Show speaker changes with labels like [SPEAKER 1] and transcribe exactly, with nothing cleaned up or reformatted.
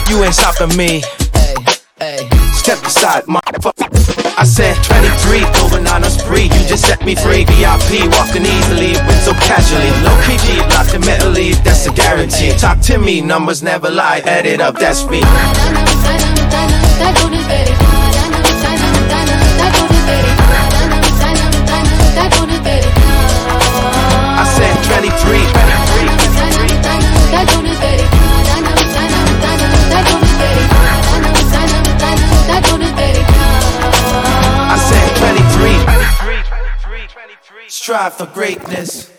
[SPEAKER 1] You ain't stopping me.
[SPEAKER 2] Hey, hey.
[SPEAKER 1] Step aside, motherfucker. I said twenty-three, going on a spree. You just set me free. V I P, walking easily, with so casually. Low P G, locked in mentally, that's a guarantee. Talk to me, numbers never lie. Add it up, that's me. I said twenty-three, twenty-three, I said twenty-three. Strive for greatness.